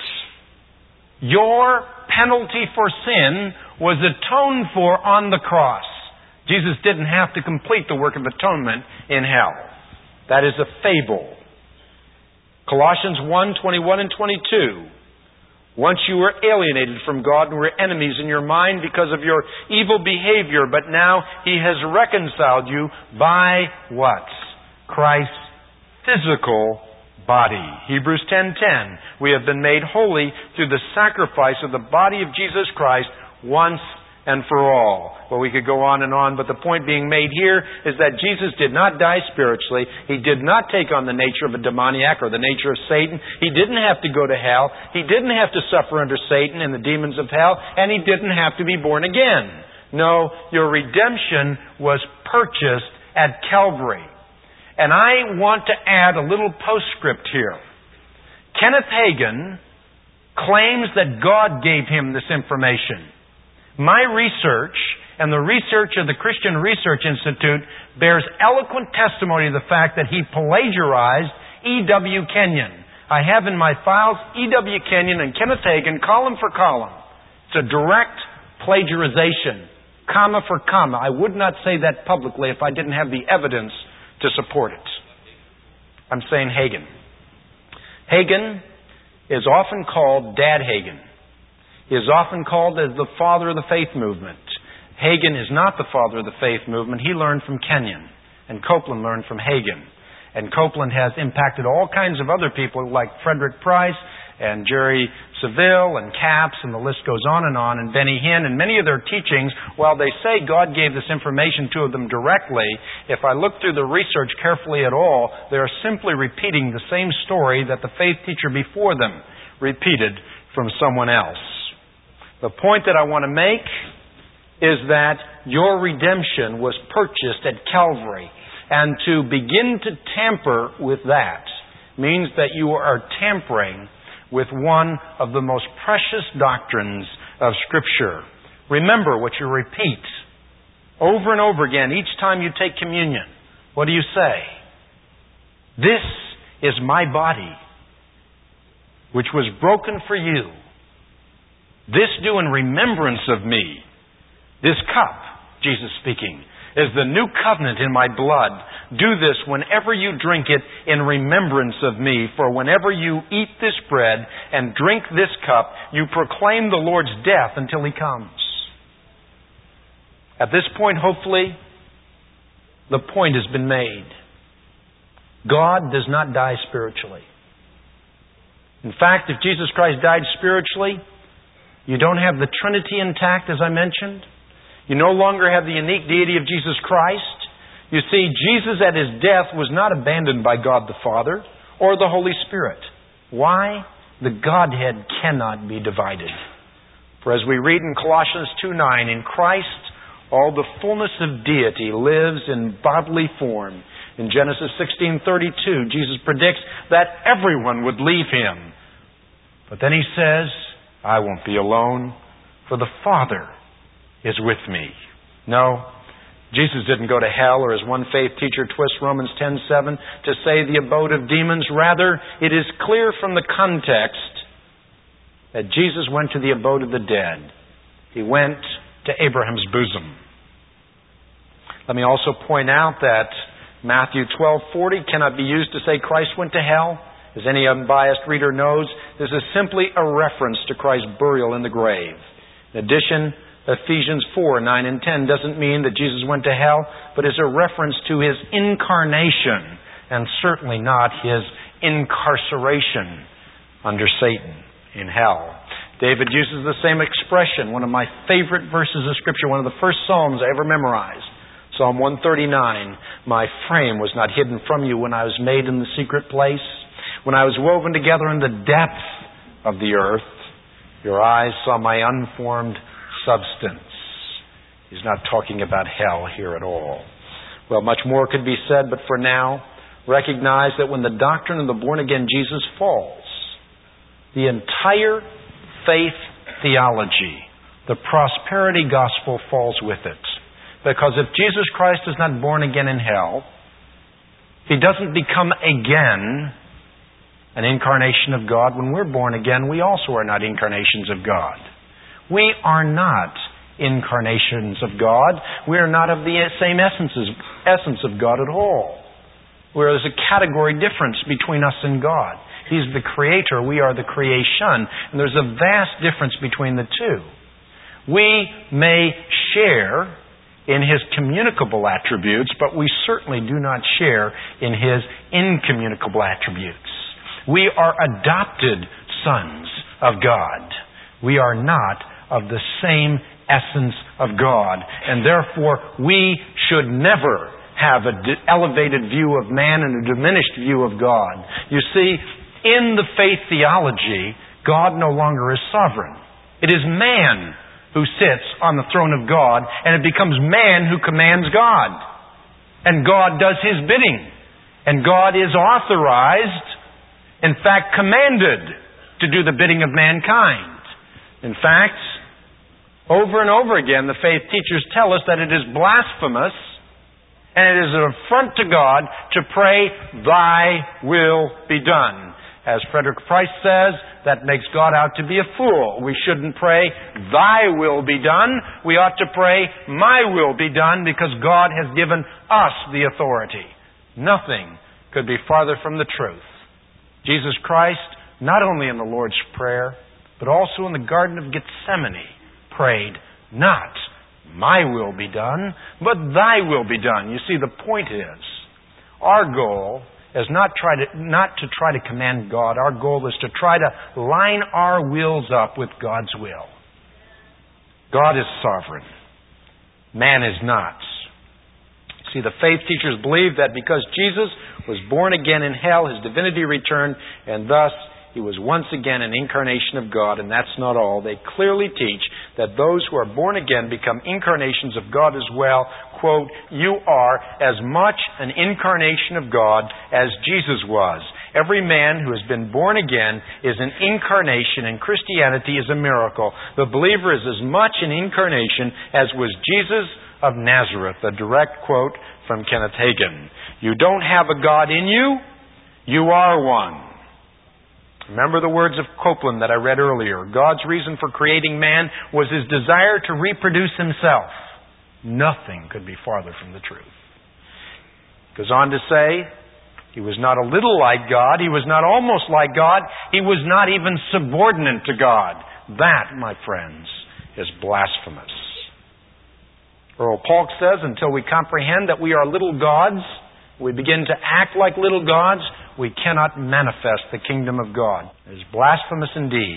your penalty for sin was atoned for on the cross. Jesus didn't have to complete the work of atonement in hell. That is a fable. Colossians one twenty-one and twenty-two. Once you were alienated from God and were enemies in your mind because of your evil behavior, but now He has reconciled you by what? Christ's physical body. Hebrews ten ten. We have been made holy through the sacrifice of the body of Jesus Christ once and for all. Well, we could go on and on, but the point being made here is that Jesus did not die spiritually. He did not take on the nature of a demoniac or the nature of Satan. He didn't have to go to hell. He didn't have to suffer under Satan and the demons of hell. And He didn't have to be born again. No, your redemption was purchased at Calvary. And I want to add a little postscript here. Kenneth Hagin claims that God gave him this information. My research and the research of the Christian Research Institute bears eloquent testimony of the fact that he plagiarized E W Kenyon. I have in my files E W Kenyon and Kenneth Hagin, column for column. It's a direct plagiarization, comma for comma. I would not say that publicly if I didn't have the evidence to support it. I'm saying Hagin. Hagin is often called Dad Hagin. He is often called as the father of the faith movement. Hagin is not the father of the faith movement. He learned from Kenyon, and Copeland learned from Hagin. And Copeland has impacted all kinds of other people like Frederick Price and Jerry Saville and Capps, and the list goes on and on, and Benny Hinn, and many of their teachings, while they say God gave this information to them directly, if I look through the research carefully at all, they are simply repeating the same story that the faith teacher before them repeated from someone else. The point that I want to make is that your redemption was purchased at Calvary. And to begin to tamper with that means that you are tampering with one of the most precious doctrines of Scripture. Remember what you repeat over and over again each time you take communion. What do you say? This is my body, which was broken for you. This do in remembrance of me. This cup, Jesus speaking, is the new covenant in my blood. Do this whenever you drink it in remembrance of me. For whenever you eat this bread and drink this cup, you proclaim the Lord's death until He comes. At this point, hopefully, the point has been made. God does not die spiritually. In fact, if Jesus Christ died spiritually, you don't have the Trinity intact, as I mentioned. You no longer have the unique deity of Jesus Christ. You see, Jesus at His death was not abandoned by God the Father or the Holy Spirit. Why? The Godhead cannot be divided. For as we read in Colossians two nine, in Christ all the fullness of deity lives in bodily form. In Genesis sixteen thirty-two, Jesus predicts that everyone would leave Him. But then He says, I won't be alone, for the Father is with me. No, Jesus didn't go to hell, or as one faith teacher twists Romans ten seven to say the abode of demons. Rather, it is clear from the context that Jesus went to the abode of the dead. He went to Abraham's bosom. Let me also point out that Matthew twelve forty cannot be used to say Christ went to hell. As any unbiased reader knows, this is simply a reference to Christ's burial in the grave. In addition, Ephesians four nine and ten doesn't mean that Jesus went to hell, but is a reference to His incarnation, and certainly not His incarceration under Satan in hell. David uses the same expression, one of my favorite verses of Scripture, one of the first Psalms I ever memorized. Psalm one thirty-nine, my frame was not hidden from you when I was made in the secret place. When I was woven together in the depth of the earth, your eyes saw my unformed substance. He's not talking about hell here at all. Well, much more could be said, but for now, recognize that when the doctrine of the born-again Jesus falls, the entire faith theology, the prosperity gospel, falls with it. Because if Jesus Christ is not born again in hell, He doesn't become again an incarnation of God. When we're born again, we also are not incarnations of God. We are not incarnations of God. We are not of the same essences, essence of God at all. Where there's a category difference between us and God. He's the creator. We are the creation. And there's a vast difference between the two. We may share in His communicable attributes, but we certainly do not share in His incommunicable attributes. We are adopted sons of God. We are not of the same essence of God, and therefore we should never have an elevated view of man and a diminished view of God. You see, in the faith theology, God no longer is sovereign. It is man who sits on the throne of God, and it becomes man who commands God. And God does His bidding. And God is authorized, in fact commanded, to do the bidding of mankind. In fact, over and over again, the faith teachers tell us that it is blasphemous and it is an affront to God to pray, Thy will be done. As Frederick Price says, that makes God out to be a fool. We shouldn't pray, Thy will be done. We ought to pray, My will be done, because God has given us the authority. Nothing could be farther from the truth. Jesus Christ, not only in the Lord's Prayer, but also in the Garden of Gethsemane, prayed, not My will be done, but Thy will be done. You see, the point is, our goal is not try to not to try to command God. Our goal is to try to line our wills up with God's will. God is sovereign. Man is not. See, the faith teachers believe that because Jesus was born again in hell, His divinity returned, and thus He was once again an incarnation of God, and that's not all. They clearly teach that those who are born again become incarnations of God as well. Quote, you are as much an incarnation of God as Jesus was. Every man who has been born again is an incarnation, and Christianity is a miracle. The believer is as much an incarnation as was Jesus of Nazareth. A direct quote from Kenneth Hagin. You don't have a God in you, you are one. Remember the words of Copeland that I read earlier. God's reason for creating man was His desire to reproduce Himself. Nothing could be farther from the truth. He goes on to say, He was not a little like God. He was not almost like God. He was not even subordinate to God. That, my friends, is blasphemous. Earl Polk says, until we comprehend that we are little gods, we begin to act like little gods, we cannot manifest the kingdom of God. It is blasphemous indeed.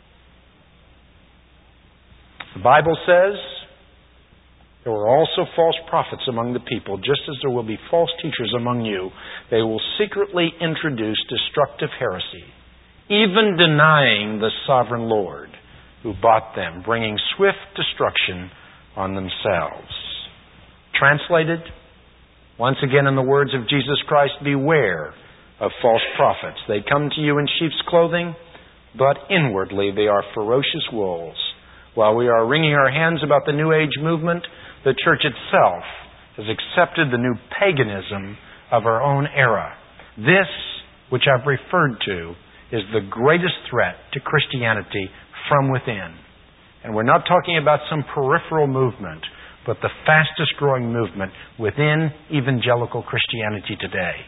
The Bible says, there were also false prophets among the people, just as there will be false teachers among you. They will secretly introduce destructive heresy, even denying the sovereign Lord who bought them, bringing swift destruction on themselves. Translated, once again in the words of Jesus Christ, beware of false prophets. They come to you in sheep's clothing, but inwardly they are ferocious wolves. While we are wringing our hands about the New Age movement, the church itself has accepted the new paganism of our own era. This, which I've referred to, is the greatest threat to Christianity from within. And we're not talking about some peripheral movement, but the fastest growing movement within evangelical Christianity today.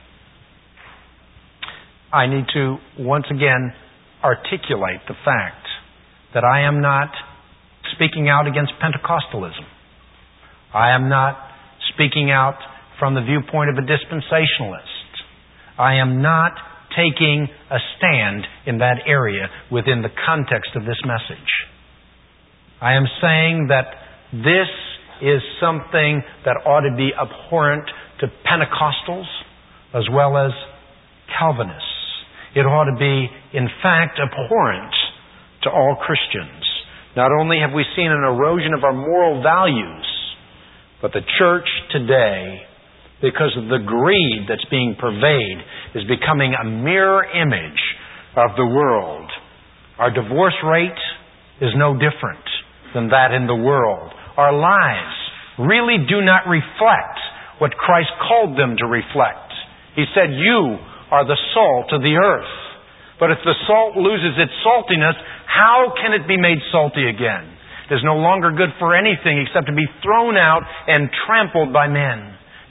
I need to once again articulate the fact that I am not speaking out against Pentecostalism. I am not speaking out from the viewpoint of a dispensationalist. I am not taking a stand in that area within the context of this message. I am saying that this is something that ought to be abhorrent to Pentecostals as well as Calvinists. It ought to be, in fact, abhorrent to all Christians. Not only have we seen an erosion of our moral values, but the church today, because of the greed that's being purveyed, is becoming a mirror image of the world. Our divorce rate is no different than that in the world. Our lives really do not reflect what Christ called them to reflect. He said, you are the salt of the earth. But if the salt loses its saltiness, how can it be made salty again? It is no longer good for anything except to be thrown out and trampled by men.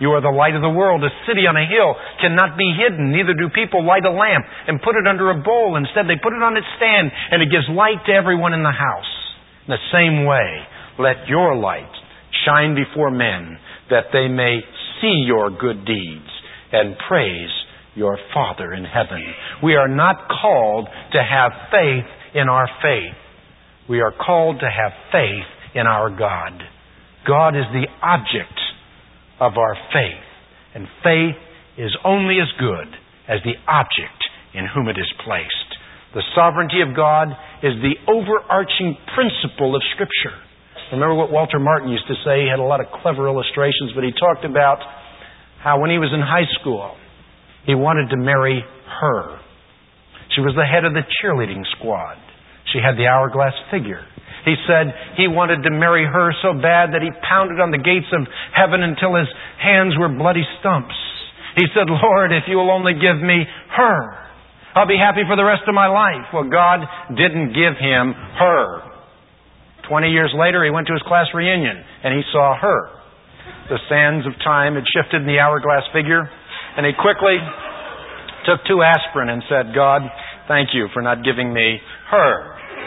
You are the light of the world. A city on a hill cannot be hidden. Neither do people light a lamp and put it under a bowl. Instead, they put it on its stand, and it gives light to everyone in the house. In the same way, let your light shine before men, that they may see your good deeds and praise your Father in heaven. We are not called to have faith in our faith. We are called to have faith in our God. God is the object of our faith, and faith is only as good as the object in whom it is placed. The sovereignty of God is the overarching principle of Scripture. Remember what Walter Martin used to say? He had a lot of clever illustrations, but he talked about how when he was in high school, he wanted to marry her. She was the head of the cheerleading squad. She had the hourglass figure. He said he wanted to marry her so bad that he pounded on the gates of heaven until his hands were bloody stumps. He said, Lord, if you will only give me her, I'll be happy for the rest of my life. Well, God didn't give him her. Twenty years later, he went to his class reunion and he saw her. The sands of time had shifted in the hourglass figure, and he quickly took two aspirin and said, God, thank you for not giving me her.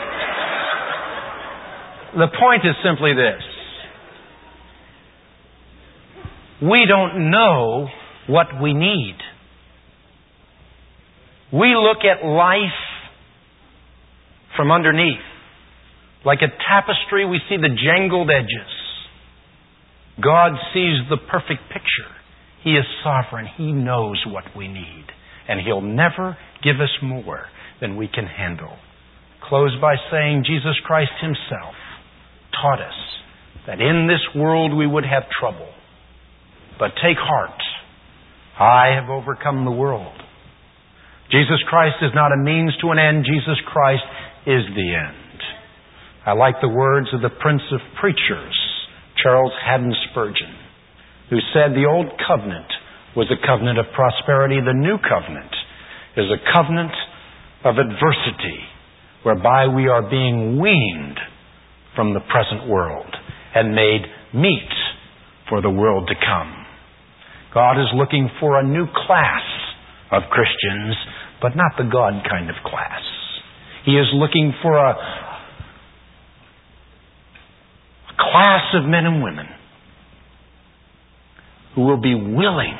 The point is simply this. We don't know what we need. We look at life from underneath. Like a tapestry, we see the jangled edges. God sees the perfect picture. He is sovereign. He knows what we need. And He'll never give us more than we can handle. Close by saying Jesus Christ Himself taught us that in this world we would have trouble. But take heart. I have overcome the world. Jesus Christ is not a means to an end. Jesus Christ is the end. I like the words of the Prince of Preachers, Charles Haddon Spurgeon, who said the old covenant was a covenant of prosperity. The new covenant is a covenant of adversity, whereby we are being weaned from the present world and made meet for the world to come. God is looking for a new class of Christians, but not the God kind of class. He is looking for a, a class of men and women who will be willing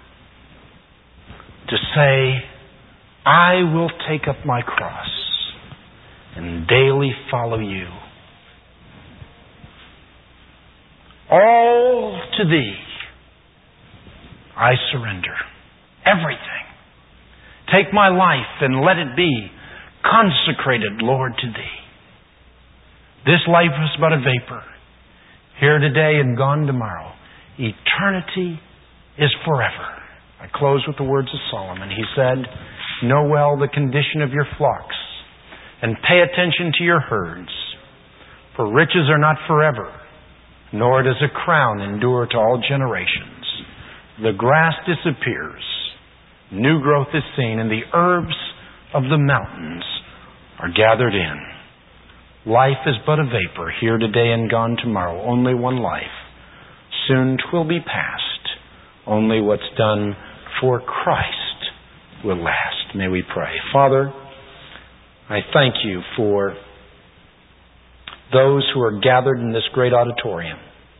to say, I will take up my cross and daily follow you. All to Thee I surrender. Everything. Take my life and let it be consecrated, Lord, to Thee. This life is but a vapor. Here today and gone tomorrow. Eternity is forever. I close with the words of Solomon. He said, know well the condition of your flocks and pay attention to your herds. For riches are not forever, nor does a crown endure to all generations. The grass disappears, new growth is seen, and the herbs of the mountains are gathered in. Life is but a vapor, here today and gone tomorrow. Only one life. Soon 'twill be past. Only what's done for Christ will last. May we pray. Father, I thank You for those who are gathered in this great auditorium.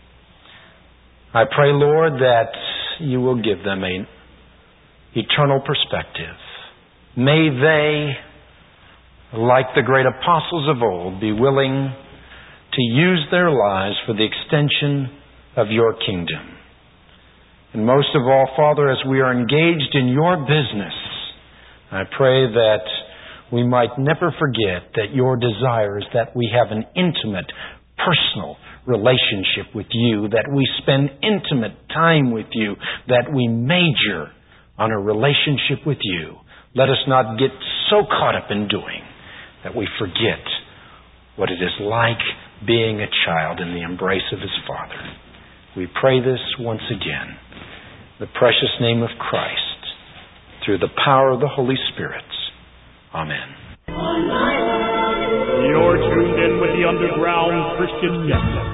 I pray, Lord, that You will give them an eternal perspective. May they, like the great apostles of old, be willing to use their lives for the extension of Your kingdom. And most of all, Father, as we are engaged in Your business, I pray that we might never forget that Your desire is that we have an intimate, personal relationship with You, that we spend intimate time with You, that we major on a relationship with You. Let us not get so caught up in doing that we forget what it is like being a child in the embrace of His Father. We pray this once again in the precious name of Christ, through the power of the Holy Spirit. Amen. You're tuned in with the Underground Christian Network.